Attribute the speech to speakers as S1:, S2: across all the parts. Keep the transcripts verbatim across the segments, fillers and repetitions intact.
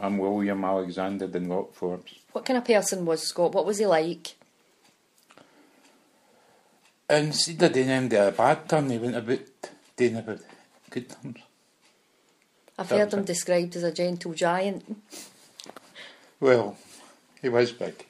S1: I'm William Alexander Dunlop Forbes.
S2: What kind of person was Scott? What was he like?
S1: Instead of doing him to a bad turn, he went about doing about good turns.
S2: I've
S1: That
S2: heard
S1: was
S2: him
S1: it.
S2: described as a gentle giant.
S1: Well, he was big.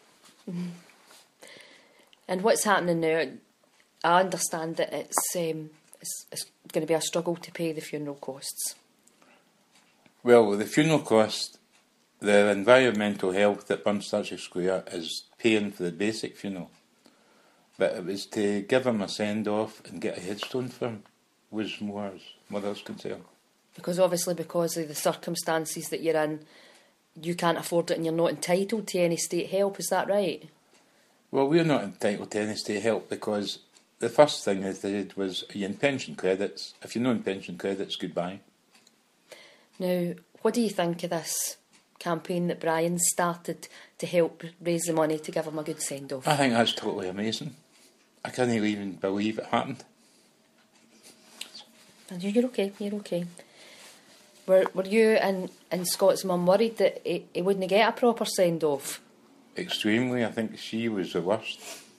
S2: And what's happening now? I understand that it's um, it's, it's going to be a struggle to pay the funeral costs.
S1: Well, the funeral cost, the environmental health at Burnstachel Square is paying for the basic funeral. But it was to give him a send-off and get a headstone for him was more as mother's concerned.
S2: Because obviously, because of the circumstances that you're in, you can't afford it and you're not entitled to any state help, is that right?
S1: Well, we're not entitled to any state help because the first thing they did was, are you in pension credits? If you're not in pension credits, goodbye.
S2: Now, what do you think of this campaign that Brian started to help raise the money to give him a good send-off?
S1: I think that's totally amazing. I can't even believe it happened.
S2: You're okay, you're okay. Were, were you and, and Scott's mum worried that he, he wouldn't get a proper send-off?
S1: Extremely, I think she was the worst.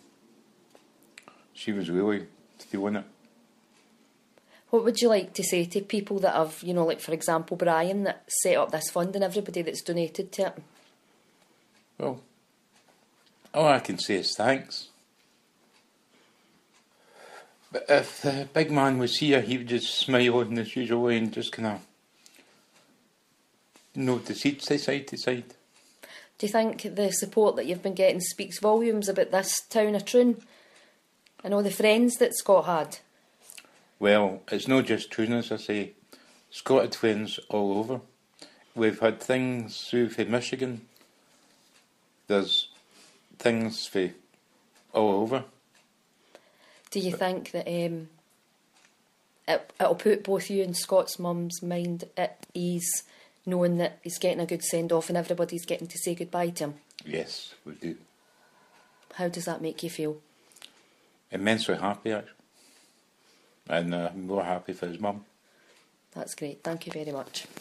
S1: She was really feeling it.
S2: What would you like to say to people that have, you know, like for example Brian, that set up this fund and everybody that's donated to it?
S1: Well, all I can say is thanks. But if the big man was here, he would just smile in his usual way and just kind of note the seats side to side.
S2: Do you think the support that you've been getting speaks volumes about this town of Troon and all the friends that Scott had?
S1: Well, it's not just Troon, as I say. Scott had friends all over. We've had things through from Michigan. There's things for all over.
S2: Do you think that um, it, it'll put both you and Scott's mum's mind at ease, knowing that he's getting a good send-off and everybody's getting to say goodbye to him?
S1: Yes, we do.
S2: How does that make you feel?
S1: Immensely happy, actually. And uh, more happy for his mum.
S2: That's great. Thank you very much.